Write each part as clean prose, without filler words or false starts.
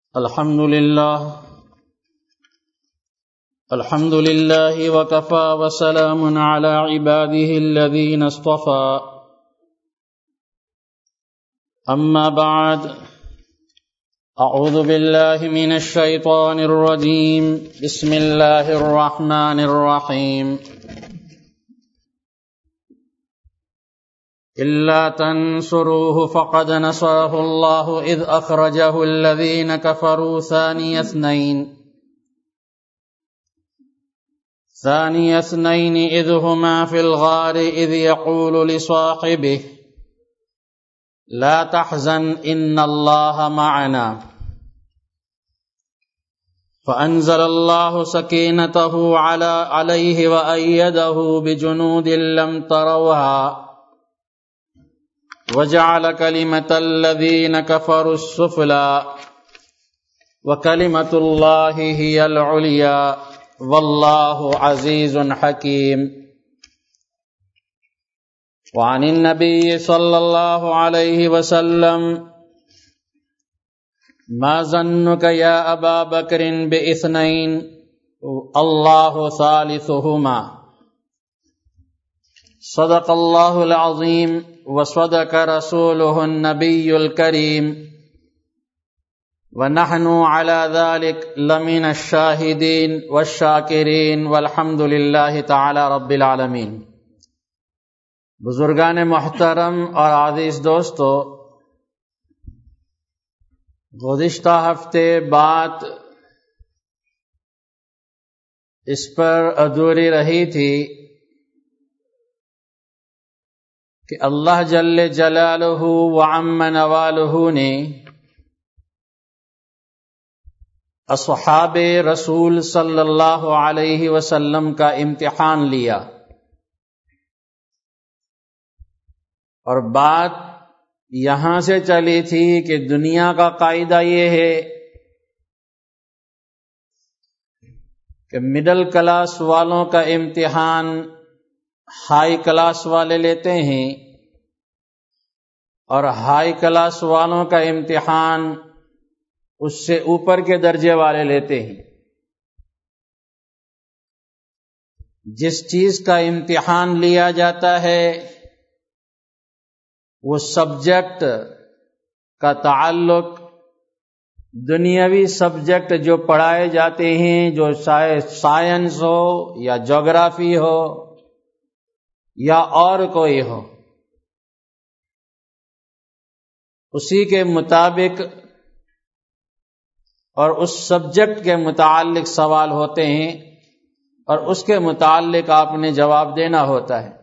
الحمد لله وكفى وسلام على عباده الذين اصطفى أما بعد أعوذ بالله من الشيطان الرجيم بسم الله الرحمن الرحيم إلا تنصروه فقد نصره الله إذ أخرجه الذين كفروا ثاني اثنين إذ هما في الغار إذ يقول لصاحبه لا تحزن إن الله معنا فأنزل الله سكينته عليه وأيده بجنود لم تروها وجعل كلمة الذين كفروا السفلى وكلمة الله هي العليا والله عزيز حكيم. وعن النبي صلى الله عليه وسلم ما ظنك يا أبا بكر باثنين الله ثالثهما صدق الله العظيم وصدق رسوله النبي الكريم ونحن على ذلك لمن الشاهدين والشاكرين والحمد لله تعالى رب العالمين. بزرگان محترم اور عزیز دوستو، گزشتہ ہفتے بات اس پر ادھوری رہی تھی کہ اللہ جل جلالہ وعم نوالہ نے اصحاب رسول صلی اللہ علیہ وسلم کا امتحان لیا، اور بات یہاں سے چلی تھی کہ دنیا کا قاعدہ یہ ہے کہ مڈل کلاس والوں کا امتحان ہائی کلاس والے لیتے ہیں، اور ہائی کلاس والوں کا امتحان اس سے اوپر کے درجے والے لیتے ہیں. جس چیز کا امتحان لیا جاتا ہے وہ سبجیکٹ کا تعلق دنیاوی سبجیکٹ جو پڑھائے جاتے ہیں، جو سائنس ہو یا جغرافی ہو یا اور کوئی ہو، اسی کے مطابق اور اس سبجیکٹ کے متعلق سوال ہوتے ہیں، اور اس کے متعلق آپ نے جواب دینا ہوتا ہے.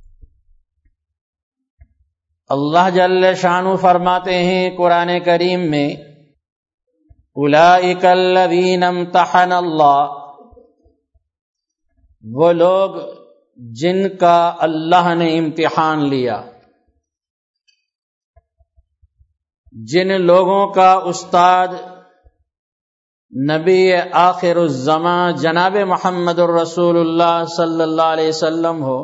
اللہ جل شانہ فرماتے ہیں قرآن کریم میں، اولئک الذین امتحن اللہ، وہ لوگ جن کا اللہ نے امتحان لیا، جن لوگوں کا استاد نبی آخر الزمان جناب محمد الرسول اللہ صلی اللہ علیہ وسلم ہو،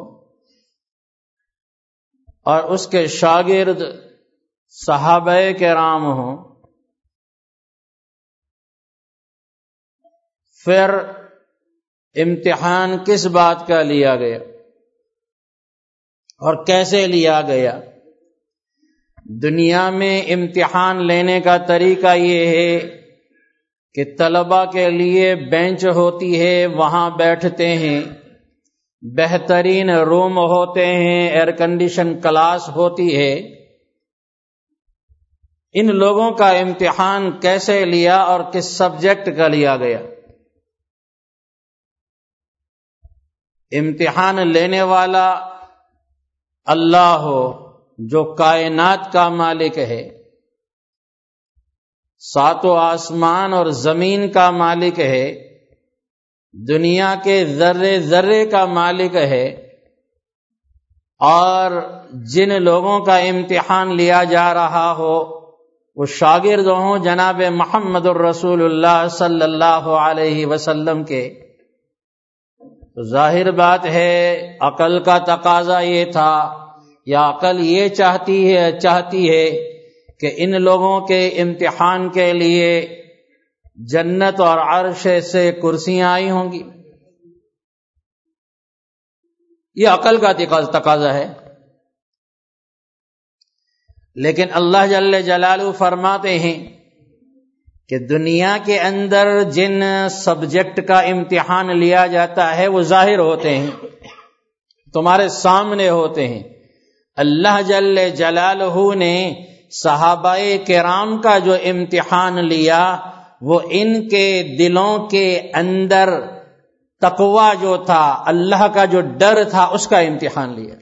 اور اس کے شاگرد صحابہ کرام ہوں، پھر امتحان کس بات کا لیا گیا اور کیسے لیا گیا؟ دنیا میں امتحان لینے کا طریقہ یہ ہے کہ طلبہ کے لیے بینچ ہوتی ہے، وہاں بیٹھتے ہیں، بہترین روم ہوتے ہیں، ایئر کنڈیشن کلاس ہوتی ہے. ان لوگوں کا امتحان کیسے لیا اور کس سبجیکٹ کا لیا گیا؟ امتحان لینے والا اللہ ہو جو کائنات کا مالک ہے، ساتوں آسمان اور زمین کا مالک ہے، دنیا کے ذرے ذرے کا مالک ہے، اور جن لوگوں کا امتحان لیا جا رہا ہو وہ شاگرد ہوں جناب محمد الرسول اللہ صلی اللہ علیہ وسلم کے، تو ظاہر بات ہے عقل کا تقاضا یہ تھا یا عقل یہ چاہتی ہے کہ ان لوگوں کے امتحان کے لیے جنت اور عرش سے کرسیاں آئی ہوں گی. یہ عقل کا تقاضا ہے. لیکن اللہ جل جلالہ فرماتے ہیں کہ دنیا کے اندر جن سبجیکٹ کا امتحان لیا جاتا ہے وہ ظاہر ہوتے ہیں، تمہارے سامنے ہوتے ہیں. اللہ جل جلالہ نے صحابہ کرام کا جو امتحان لیا وہ ان کے دلوں کے اندر تقوی جو تھا، اللہ کا جو ڈر تھا، اس کا امتحان لیا.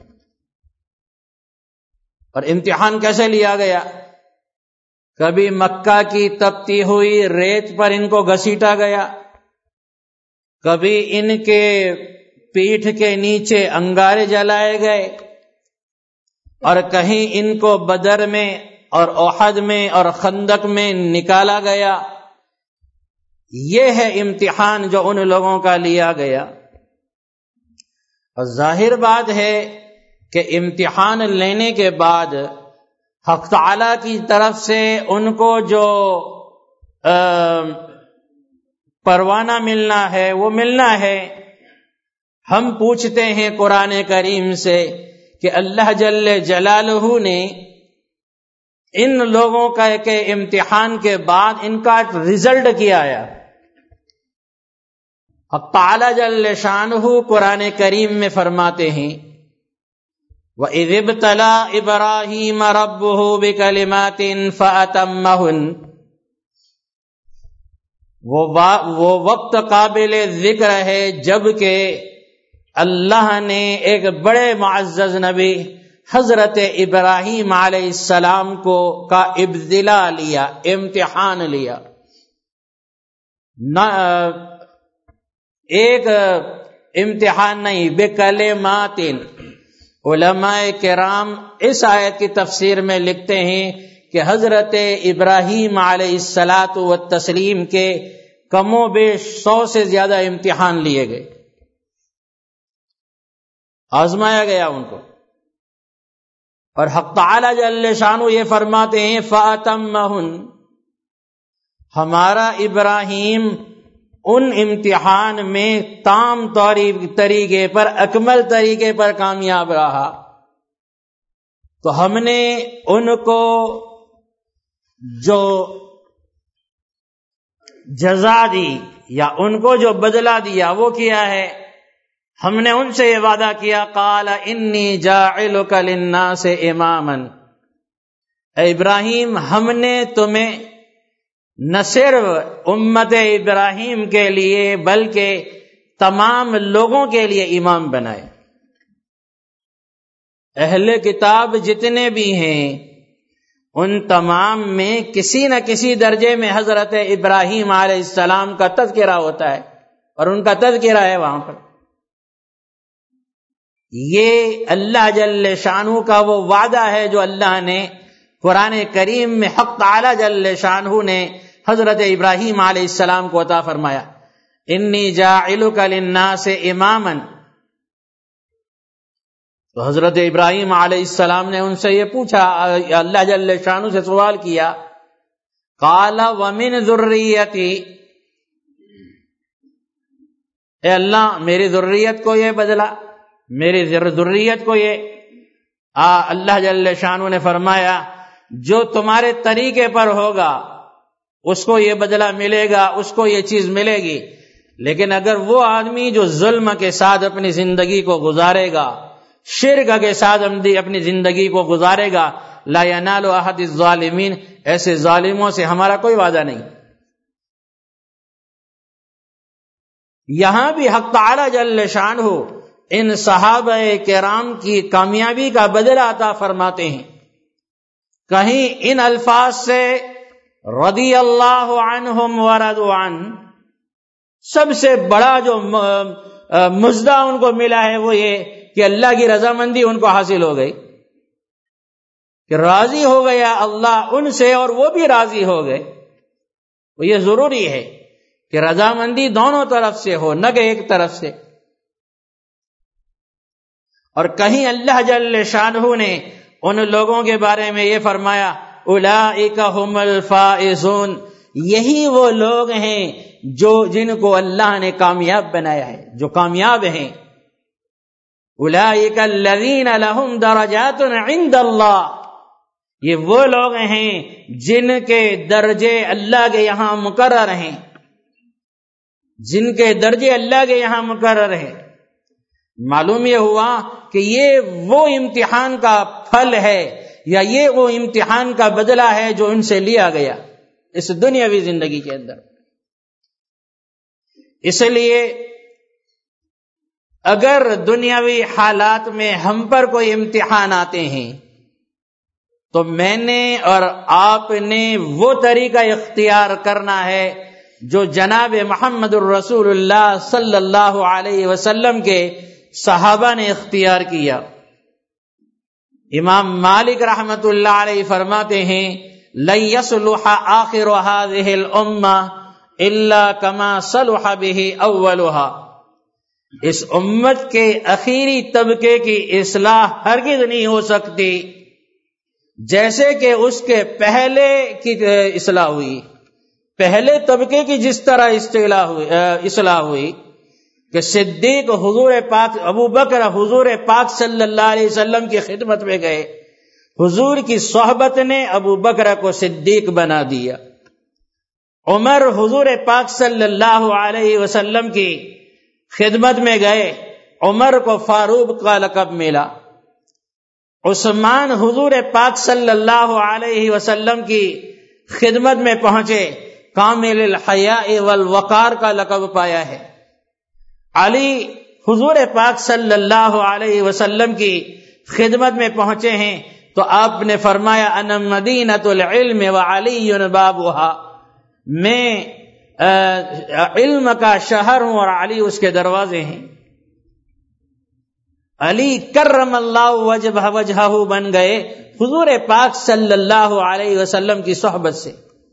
اور امتحان کیسے لیا گیا؟ کبھی مکہ کی تپتی ہوئی ریت پر ان کو گھسیٹا گیا، کبھی ان کے پیٹھ کے نیچے انگارے جلائے گئے، اور کہیں ان کو بدر میں اور احد میں اور خندق میں نکالا گیا. یہ ہے امتحان جو ان لوگوں کا لیا گیا. اور ظاہر بات ہے کہ امتحان لینے کے بعد حق تعالیٰ کی طرف سے ان کو جو پروانہ ملنا ہے وہ ملنا ہے. ہم پوچھتے ہیں قرآن کریم سے کہ اللہ جل جلالہ نے ان لوگوں کا کے امتحان کے بعد ان کا رزلٹ کیا آیا. حق تعالیٰ جل شانہ قرآن کریم میں فرماتے ہیں وَإِذِ ابْتَلَىٰ إِبْرَاهِيمَ رَبُّهُ بِكَلِمَاتٍ فَأَتَمَّهُنَّ. وہ وقت قابل ذکر ہے جب کہ اللہ نے ایک بڑے معزز نبی حضرت ابراہیم علیہ السلام کا ابتلا لیا، امتحان لیا. ایک امتحان نہیں، بکلمات. علماء کرام اس آیت کی تفسیر میں لکھتے ہیں کہ حضرت ابراہیم علیہ الصلاۃ والتسلیم کے کم و بیش 100 سے زیادہ امتحان لیے گئے، آزمایا گیا ان کو. اور حق تعالی جل شانہ یہ فرماتے ہیں فَأَتَمَّهُنَّ، ہمارا ابراہیم ان امتحان میں تام طریقے پر، اکمل طریقے پر کامیاب رہا. تو ہم نے ان کو جو جزا دی یا ان کو جو بدلہ دیا وہ کیا ہے؟ ہم نے ان سے یہ وعدہ کیا قال انی جاعلک للناس اماما، اے ابراہیم ہم نے تمہیں نہ صرف امت ابراہیم کے لیے بلکہ تمام لوگوں کے لیے امام بنائے. اہل کتاب جتنے بھی ہیں ان تمام میں کسی نہ کسی درجے میں حضرت ابراہیم علیہ السلام کا تذکرہ ہوتا ہے، اور ان کا تذکرہ ہے وہاں پر. یہ اللہ جل شانہ کا وہ وعدہ ہے جو اللہ نے قرآن کریم میں حق تعالی جل شانہ نے حضرت ابراہیم علیہ السلام کو عطا فرمایا. انی جاعلک للناس اماما. تو حضرت ابراہیم علیہ السلام نے ان سے یہ پوچھا، اللہ جل شانہ سے سوال کیا، قال ومن ذریتی، اے اللہ میری ذریت کو یہ بدلا، میری ذریت کو یہ. اللہ جل شانہ نے فرمایا جو تمہارے طریقے پر ہوگا اس کو یہ بدلہ ملے گا، اس کو یہ چیز ملے گی. لیکن اگر وہ آدمی جو ظلم کے ساتھ اپنی زندگی کو گزارے گا، شرک کے ساتھ اپنی زندگی کو گزارے گا، لا ینال احد الظالمین، ایسے ظالموں سے ہمارا کوئی وعدہ نہیں. یہاں بھی حق تعالی جل شانہ ان صحابہ کرام کی کامیابی کا بدلہ عطا فرماتے ہیں. کہیں ان الفاظ سے رضی اللہ عنہم ورضوا عنہ، سب سے بڑا جو مزدہ ان کو ملا ہے وہ یہ کہ اللہ کی رضامندی ان کو حاصل ہو گئی، کہ راضی ہو گیا اللہ ان سے اور وہ بھی راضی ہو گئے. وہ یہ ضروری ہے کہ رضامندی دونوں طرف سے ہو، نہ کہ ایک طرف سے. اور کہیں اللہ جل شانہ نے ان لوگوں کے بارے میں یہ فرمایا اولئک هم الفائزون، یہی وہ لوگ ہیں جن کو اللہ نے کامیاب بنایا ہے، جو کامیاب ہیں۔ اولئک الذین لہم درجات عند اللہ، یہ وہ لوگ ہیں جن کے درجے اللہ کے یہاں مقرر ہیں، جن کے درجے اللہ کے یہاں مقرر ہیں۔ معلوم یہ ہوا کہ یہ وہ امتحان کا پھل ہے یا یہ وہ امتحان کا بدلہ ہے جو ان سے لیا گیا اس دنیاوی زندگی کے اندر۔ اس لیے اگر دنیاوی حالات میں ہم پر کوئی امتحان آتے ہیں تو میں نے اور آپ نے وہ طریقہ اختیار کرنا ہے جو جناب محمد الرسول اللہ صلی اللہ علیہ وسلم کے صحابہ نے اختیار کیا۔ امام مالک رحمت اللہ علیہ فرماتے ہیں لن يصلح آخر هذه الامة الا كما صلح به اولها، اس امت کے اخیری طبقے کی اصلاح ہرگز نہیں ہو سکتی جیسے کہ اس کے پہلے کی اصلاح ہوئی، پہلے طبقے کی جس طرح اصلاح ہوئی کہ صدیق حضور پاک ابو بکر حضور پاک صلی اللہ علیہ وسلم کی خدمت میں گئے، حضور کی صحبت نے ابو بکر کو صدیق بنا دیا، عمر حضور پاک صلی اللہ علیہ وسلم کی خدمت میں گئے، عمر کو فاروق کا لقب ملا، عثمان حضور پاک صلی اللہ علیہ وسلم کی خدمت میں پہنچے، کامل الحیاء والوقار کا لقب پایا ہے، علی حضور پاک صلی اللہ علیہ وسلم کی خدمت میں پہنچے ہیں تو آپ نے فرمایا انا مدینۃ العلم وعلی بابها، میں علم کا شہر ہوں اور علی اس کے دروازے ہیں۔ علی کرم اللہ وجہہ بن گئے حضور پاک صلی اللہ علیہ وسلم کی صحبت سے۔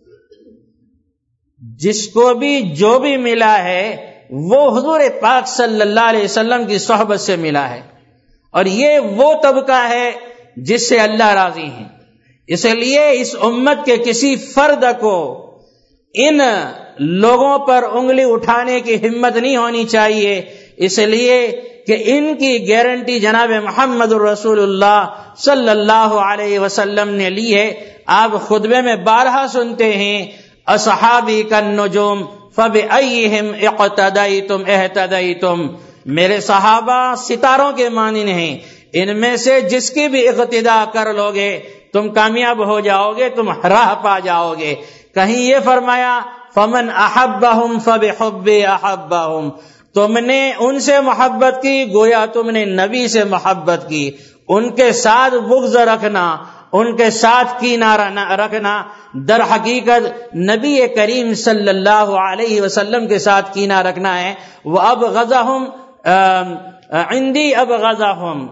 جس کو بھی جو بھی ملا ہے وہ حضور پاک صلی اللہ علیہ وسلم کی صحبت سے ملا ہے، اور یہ وہ طبقہ ہے جس سے اللہ راضی ہیں۔ اس لیے اس امت کے کسی فرد کو ان لوگوں پر انگلی اٹھانے کی ہمت نہیں ہونی چاہیے، اس لیے کہ ان کی گارنٹی جناب محمد الرسول اللہ صلی اللہ علیہ وسلم نے لی ہے۔ آپ خطبے میں بارہا سنتے ہیں اصحابی کالنجوم فبأیہم اقتدیتم اہتدیتم، میرے صحابہ ستاروں کے مانند ہیں، ان میں سے جس کی بھی اقتداء کر لوگے تم کامیاب ہو جاؤ گے، تم راہ پا جاؤ گے۔ کہیں یہ فرمایا فمن احبہم فبحبی احبہم، تم نے ان سے محبت کی گویا تم نے نبی سے محبت کی، ان کے ساتھ بغض رکھنا، ان کے ساتھ کینہ رکھنا در حقیقت نبی کریم صلی اللہ علیہ وسلم کے ساتھ کینہ رکھنا ہے۔ وَأَبْغَضَهُمْ عِنْدِي أَبْغَضَهُمْ،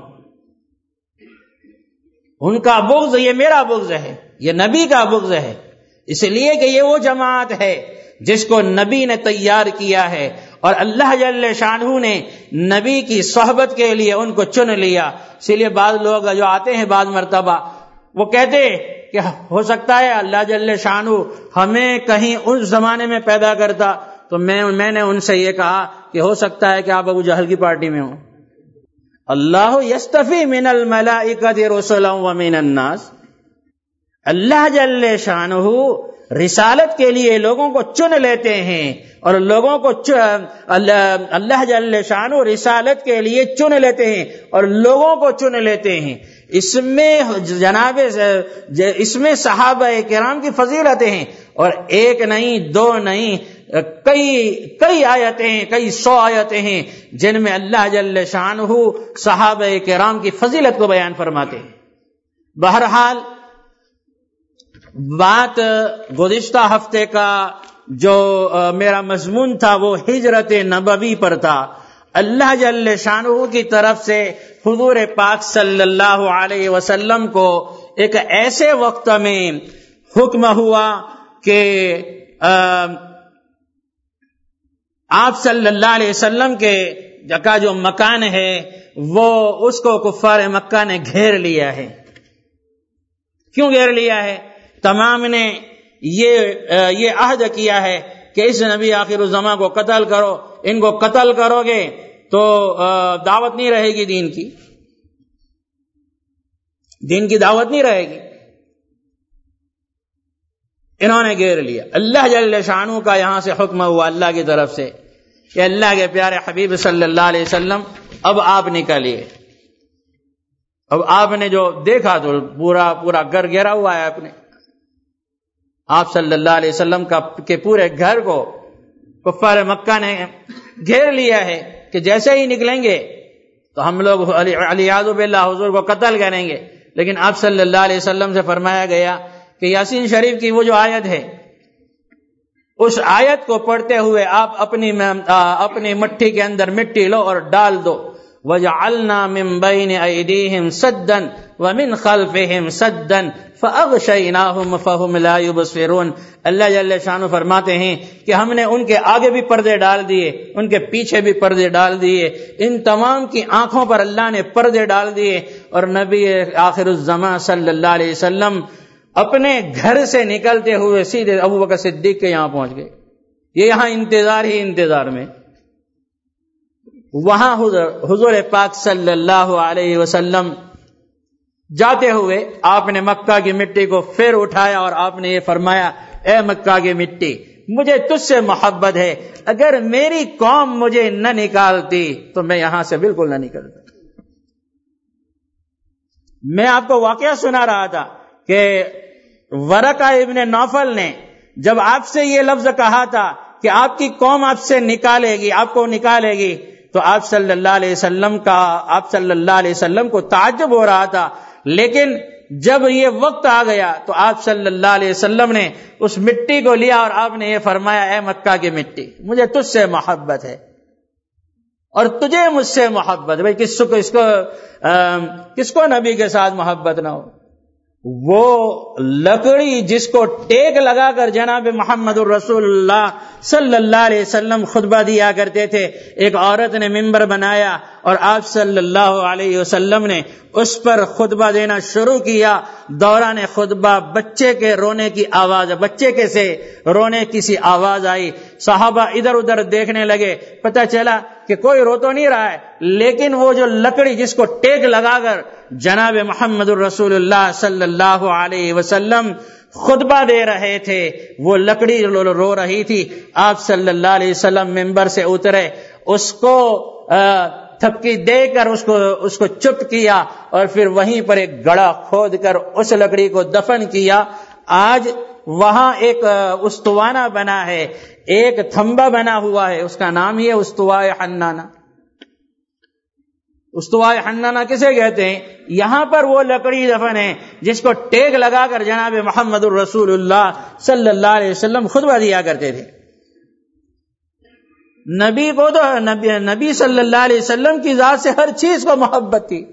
ان کا بغض یہ میرا بغض ہے، یہ نبی کا بغض ہے، اس لیے کہ یہ وہ جماعت ہے جس کو نبی نے تیار کیا ہے، اور اللہ جل شانہ نے نبی کی صحبت کے لیے ان کو چن لیا۔ اسی لیے بعض لوگ جو آتے ہیں بعض مرتبہ وہ کہتے کہ ہو سکتا ہے اللہ جل شانہ ہمیں کہیں اس زمانے میں پیدا کرتا، تو میں نے ان سے یہ کہا کہ ہو سکتا ہے کہ آپ ابو جہل کی پارٹی میں ہوں۔ اللہ یستفی من الملائکۃ رسلا ومن الناس، اللہ جل شانہ رسالت کے لیے لوگوں کو چن لیتے ہیں، اور لوگوں کو اللہ جل شانہ رسالت کے لیے چن لیتے ہیں اور لوگوں کو چن لیتے ہیں۔ اس میں صحابہ کرام کی فضیلتیں ہیں، اور ایک نہیں دو نہیں کئی آیتیں ہیں، کئی 100 آیتیں ہیں جن میں اللہ جل شانہ صحابہ کرام کی فضیلت کو بیان فرماتے ہیں۔ بہرحال بات گزشتہ ہفتے کا جو میرا مضمون تھا وہ ہجرت نبوی پر تھا۔ اللہ جل شانہ کی طرف سے حضور پاک صلی اللہ علیہ وسلم کو ایک ایسے وقت میں حکم ہوا کہ آپ صلی اللہ علیہ وسلم کا جو مکان ہے وہ اس کو کفار مکہ نے گھیر لیا ہے۔ کیوں گھیر لیا ہے؟ تمام نے یہ عہد کیا ہے کہ اس نبی آخر الزمان کو قتل کرو، ان کو قتل کرو گے تو دعوت نہیں رہے گی، دین کی دعوت نہیں رہے گی۔ انہوں نے گھیر لیا۔ اللہ جل شانہ کا یہاں سے حکم ہوا اللہ کی طرف سے کہ اللہ کے پیارے حبیب صلی اللہ علیہ وسلم اب آپ نکلیے۔ اب آپ نے جو دیکھا تو پورا گھر گھیرا ہوا ہے، آپ صلی اللہ علیہ وسلم کے پورے گھر کو کفار مکہ نے گھیر لیا ہے کہ جیسے ہی نکلیں گے تو ہم لوگ علیاذ باللہ حضور کو قتل کریں گے۔ لیکن آپ صلی اللہ علیہ وسلم سے فرمایا گیا کہ یاسین شریف کی وہ جو آیت ہے، اس آیت کو پڑھتے ہوئے آپ اپنی مٹھی کے اندر مٹی لو اور ڈال دو۔ وَجَعَلْنَا مِن بَيْنِ أَيْدِيهِمْ سَدًّا وَمِن خَلْفِهِمْ سَدًّا فَأَغْشَيْنَاهُمْ فَهُمْ لَا يُبْصِرُونَ۔ اللہ جل شانہ فرماتے ہیں کہ ہم نے ان کے آگے بھی پردے ڈال دیے، ان کے پیچھے بھی پردے ڈال دیے، ان تمام کی آنکھوں پر اللہ نے پردے ڈال دیے، اور نبی آخر الزمان صلی اللہ علیہ وسلم اپنے گھر سے نکلتے ہوئے سیدھے ابوبکر صدیق کے یہاں پہنچ گئے۔ یہ یہاں انتظار میں وہاں حضور پاک صلی اللہ علیہ وسلم جاتے ہوئے آپ نے مکہ کی مٹی کو پھر اٹھایا اور آپ نے یہ فرمایا، اے مکہ کی مٹی، مجھے تجھ سے محبت ہے، اگر میری قوم مجھے نہ نکالتی تو میں یہاں سے بالکل نہ نکلتا۔ میں آپ کو واقعہ سنا رہا تھا کہ ورقہ ابن نوفل نے جب آپ سے یہ لفظ کہا تھا کہ آپ کی قوم آپ سے نکالے گی، آپ کو نکالے گی، تو آپ صلی اللہ علیہ وسلم کو تعجب ہو رہا تھا۔ لیکن جب یہ وقت آ گیا تو آپ صلی اللہ علیہ وسلم نے اس مٹی کو لیا اور آپ نے یہ فرمایا، اے مکہ کی مٹی، مجھے تجھ سے محبت ہے اور تجھے مجھ سے محبت۔ بھائی کس کو نبی کے ساتھ محبت نہ ہو؟ وہ لکڑی جس کو ٹیک لگا کر جناب محمد الرسول اللہ صلی اللہ علیہ وسلم خطبہ دیا کرتے تھے، ایک عورت نے ممبر بنایا اور آپ صلی اللہ علیہ وسلم نے اس پر خطبہ دینا شروع کیا۔ دوران خطبہ بچے کے رونے کی آواز، بچے کے سے رونے کی سی آواز آئی، صحابہ ادھر ادھر دیکھنے لگے، پتہ چلا کہ کوئی رو تو نہیں رہا ہے، لیکن وہ جو لکڑی جس کو ٹیک لگا کر جناب محمد الرسول اللہ صلی اللہ علیہ وسلم خطبہ دے رہے تھے، وہ لکڑی رو رہی تھی۔ آپ صلی اللہ علیہ وسلم ممبر سے اترے، اس کو تھپکی دے کر اس کو چپ کیا اور پھر وہیں پر ایک گڑھا کھود کر اس لکڑی کو دفن کیا۔ آج وہاں ایک استوانہ بنا ہے، ایک تھمبا بنا ہوا ہے، اس کا نام ہی ہے استوائے حنانہ۔ استوائے حنانہ کسے کہتے ہیں؟ یہاں پر وہ لکڑی دفن ہے جس کو ٹیک لگا کر جناب محمد الرسول اللہ صلی اللہ علیہ وسلم خطبہ دیا کرتے تھے۔ نبی کو تو نبی صلی اللہ علیہ وسلم کی ذات سے ہر چیز کو محبت تھی،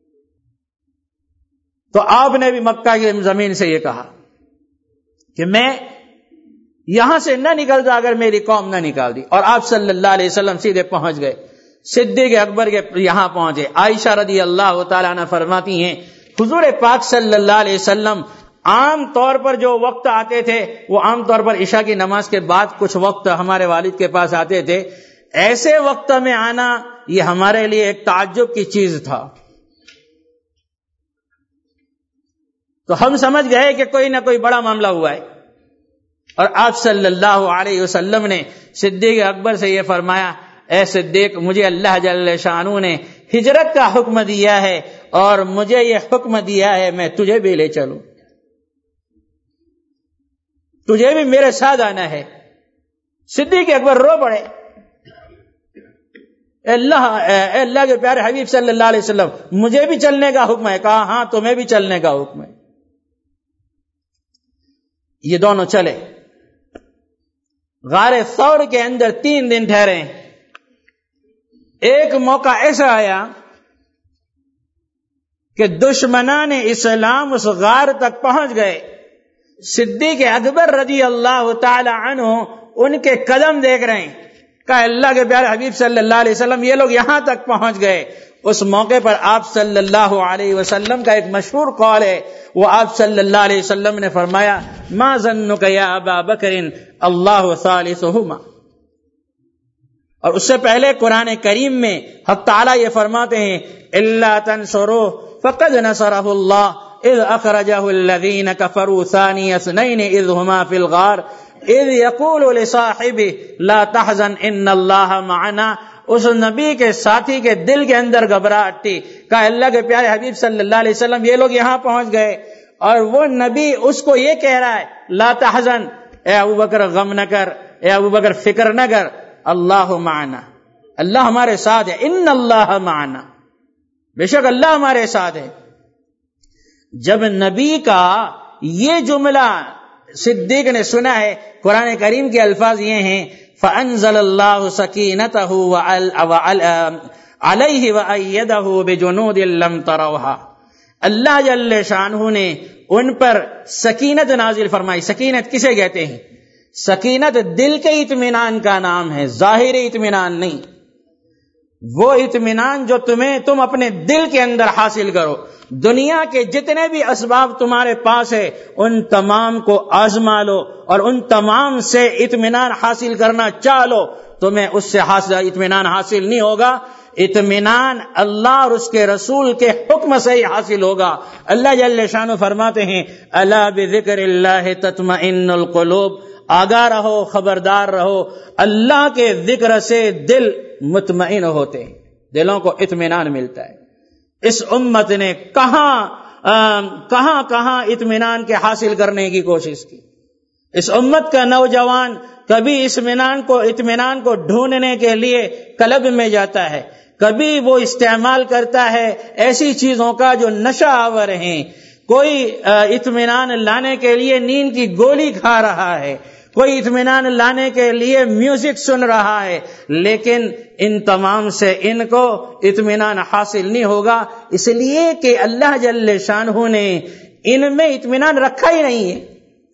تو آپ نے بھی مکہ کی زمین سے یہ کہا کہ میں یہاں سے نہ نکلتا اگر میری قوم نہ نکال دی، اور آپ صلی اللہ علیہ وسلم سیدھے پہنچ گئے، صدیق اکبر کے یہاں پہنچے۔ عائشہ رضی اللہ تعالیٰ عنہ فرماتی ہیں حضور پاک صلی اللہ علیہ وسلم عام طور پر جو وقت آتے تھے وہ عام طور پر عشاء کی نماز کے بعد کچھ وقت ہمارے والد کے پاس آتے تھے، ایسے وقت میں آنا یہ ہمارے لیے ایک تعجب کی چیز تھا، تو ہم سمجھ گئے کہ کوئی نہ کوئی بڑا معاملہ ہوا ہے، اور آپ صلی اللہ علیہ وسلم نے صدیق اکبر سے یہ فرمایا، اے صدیق، مجھے اللہ جل شانہ نے ہجرت کا حکم دیا ہے اور مجھے یہ حکم دیا ہے میں تجھے بھی لے چلوں، تجھے بھی میرے ساتھ آنا ہے۔ صدیق اکبر رو پڑے، اے اللہ کے پیارے حبیب صلی اللہ علیہ وسلم، مجھے بھی چلنے کا حکم ہے؟ کہا ہاں تمہیں بھی چلنے کا حکم ہے۔ یہ دونوں چلے، غار ثور کے اندر 3 دن ٹھہرے۔ ایک موقع ایسا آیا کہ دشمنان اسلام اس غار تک پہنچ گئے، صدیق اکبر رضی اللہ تعالی عنہ ان کے قدم دیکھ رہے ہیں، کہا اللہ کے پیارے حبیب صلی اللہ علیہ وسلم یہ لوگ یہاں تک پہنچ گئے، اس موقع پر آپ صلی اللہ علیہ وسلم کا ایک مشہور قول ہے، وہ آپ صلی اللہ علیہ وسلم نے فرمایا ما ظنک یا ابا بکر اللہ ثالثہما. اور اس سے پہلے قرآن کریم میں حق تعالیٰ یہ فرماتے ہیں الا تنصروہ فقد نصرہ اللہ اذ اخرجہ الذین کفروا ثانی اثنین اذ ہما فی الغار اذ یقول لصاحبہ لا تحزن ان اللہ معنا. اس نبی کے ساتھی کے دل کے اندر گھبراہٹ تھی، کہا اللہ کے پیارے حبیب صلی اللہ علیہ وسلم یہ لوگ یہاں پہنچ گئے اور وہ نبی اس کو یہ کہہ رہا ہے لا تحزن، اے ابو بکر غم نہ کر، اے ابو بکر فکر نہ کر، اللہ معنا، اللہ ہمارے ساتھ ہے، ان اللہ معنا، بے شک اللہ ہمارے ساتھ ہے. جب نبی کا یہ جملہ صدیق نے سنا ہے، قرآن کریم کے الفاظ یہ ہیں فَأَنزَلَ اللَّهُ سَكِينَتَهُ عَلَيْهِ وَأَيَّدَهُ بِجُنُودٍ لَّمْ تَرَوْهَا. اللہ جل شانہ نے ان پر سکینت نازل فرمائی. سکینت کسے کہتے ہیں؟ سکینت دل کے اطمینان کا نام ہے، ظاہری اطمینان نہیں. وہ اطمینان جو تم اپنے دل کے اندر حاصل کرو. دنیا کے جتنے بھی اسباب تمہارے پاس ہے ان تمام کو آزما لو اور ان تمام سے اطمینان حاصل کرنا چاہ لو، تمہیں اس سے اطمینان حاصل نہیں ہوگا. اطمینان اللہ اور اس کے رسول کے حکم سے ہی حاصل ہوگا. اللہ جل شانہ فرماتے ہیں الا بذکر اللہ تطمئن القلوب، آگاہ رہو، خبردار رہو، اللہ کے ذکر سے دل مطمئن ہوتے ہیں، دلوں کو اطمینان ملتا ہے. اس امت نے کہاں اطمینان کے حاصل کرنے کی کوشش کی. اس امت کا نوجوان کبھی اطمینان کو ڈھونڈنے کے لیے کلب میں جاتا ہے، کبھی وہ استعمال کرتا ہے ایسی چیزوں کا جو نشہ آور ہیں، کوئی اطمینان لانے کے لیے نیند کی گولی کھا رہا ہے، کوئی اطمینان لانے کے لیے میوزک سن رہا ہے، لیکن ان تمام سے ان کو اطمینان حاصل نہیں ہوگا، اس لیے کہ اللہ جل شانہ نے ان میں اطمینان رکھا ہی نہیں ہے.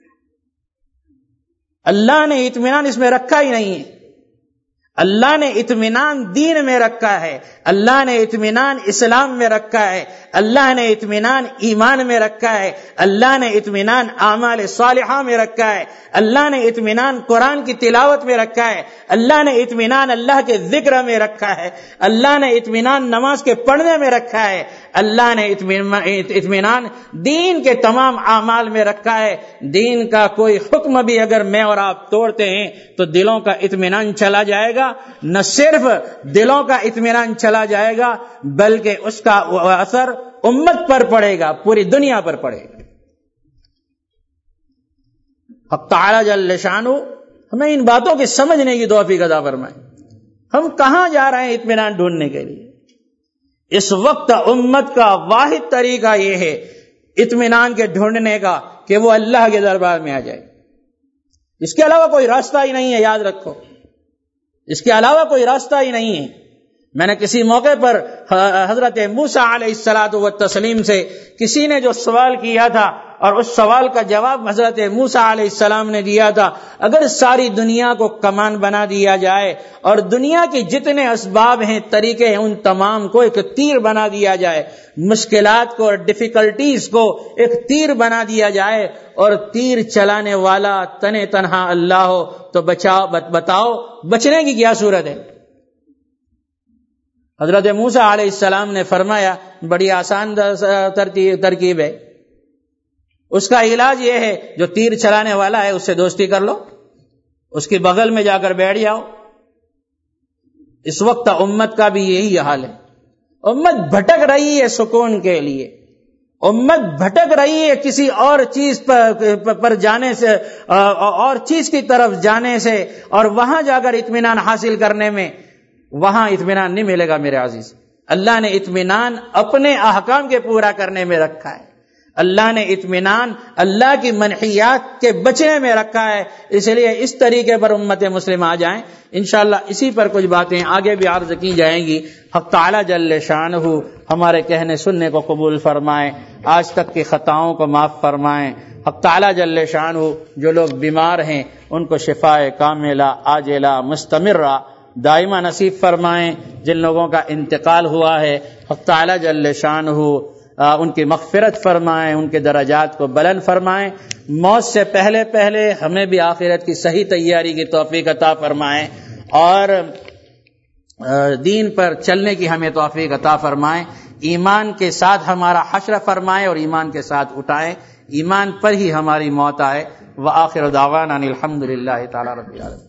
اللہ نے اطمینان اس میں رکھا ہی نہیں ہے. اللہ نے اطمینان دین میں رکھا ہے، اللہ نے اطمینان اسلام میں رکھا ہے، اللہ نے اطمینان ایمان میں رکھا ہے، اللہ نے اطمینان اعمال صالحہ میں رکھا ہے، اللہ نے اطمینان قرآن کی تلاوت میں رکھا ہے، اللہ نے اطمینان اللہ کے ذکر میں رکھا ہے، اللہ نے اطمینان نماز کے پڑھنے میں رکھا ہے، اللہ نے اطمینان دین کے تمام اعمال میں رکھا ہے. دین کا کوئی حکم بھی اگر میں اور آپ توڑتے ہیں تو دلوں کا اطمینان چلا جائے گا. نہ صرف دلوں کا اطمینان چلا جائے گا بلکہ اس کا اثر امت پر پڑے گا، پوری دنیا پر پڑے گا. حق تعالی جل شانہ ہمیں ان باتوں کی سمجھنے کی توفیق عطا فرمائے. ہم کہاں جا رہے ہیں اطمینان ڈھونڈنے کے لیے؟ اس وقت امت کا واحد طریقہ یہ ہے اطمینان کے ڈھونڈنے کا کہ وہ اللہ کے دربار میں آ جائے. اس کے علاوہ کوئی راستہ ہی نہیں ہے، یاد رکھو، اس کے علاوہ کوئی راستہ ہی نہیں ہے. میں نے کسی موقع پر حضرت موسیٰ علیہ الصلاۃ والتسلیم سے کسی نے جو سوال کیا تھا اور اس سوال کا جواب حضرت موسیٰ علیہ السلام نے دیا تھا، اگر ساری دنیا کو کمان بنا دیا جائے اور دنیا کے جتنے اسباب ہیں، طریقے ہیں، ان تمام کو ایک تیر بنا دیا جائے، مشکلات کو اور ڈیفیکلٹیز کو ایک تیر بنا دیا جائے اور تیر چلانے والا تنے تنہا اللہ ہو تو بتاؤ بچنے کی کیا صورت ہے؟ حضرت موسیٰ علیہ السلام نے فرمایا بڑی آسان ترکیب ہے، اس کا علاج یہ ہے جو تیر چلانے والا ہے اس سے دوستی کر لو، اس کے بغل میں جا کر بیٹھ جاؤ. اس وقت امت کا بھی یہی حال ہے. امت بھٹک رہی ہے سکون کے لیے، امت بھٹک رہی ہے کسی اور چیز پر جانے سے، اور چیز کی طرف جانے سے، اور وہاں جا کر اطمینان حاصل کرنے میں. وہاں اطمینان نہیں ملے گا میرے عزیز. اللہ نے اطمینان اپنے احکام کے پورا کرنے میں رکھا ہے، اللہ نے اطمینان اللہ کی منحیات کے بچنے میں رکھا ہے. اس لیے اس طریقے پر امت مسلمہ آ جائیں. انشاءاللہ اسی پر کچھ باتیں آگے بھی عرض کی جائیں گی. حق تعالی جل شانہ ہمارے کہنے سننے کو قبول فرمائیں، آج تک کی خطاؤں کو معاف فرمائیں. حق تعالی جل شانہ جو لوگ بیمار ہیں ان کو شفاء کاملہ عاجلہ مستمرہ دائمہ نصیب فرمائیں. جن لوگوں کا انتقال ہوا ہے حق تعالی جل شانہ ان کی مغفرت فرمائیں، ان کے درجات کو بلند فرمائیں. موت سے پہلے پہلے ہمیں بھی آخرت کی صحیح تیاری کی توفیق عطا فرمائیں اور دین پر چلنے کی ہمیں توفیق عطا فرمائیں. ایمان کے ساتھ ہمارا حشر فرمائیں اور ایمان کے ساتھ اٹھائیں، ایمان پر ہی ہماری موت آئے. وآخر دعوانا الحمد للہ تعالی رب العالمین.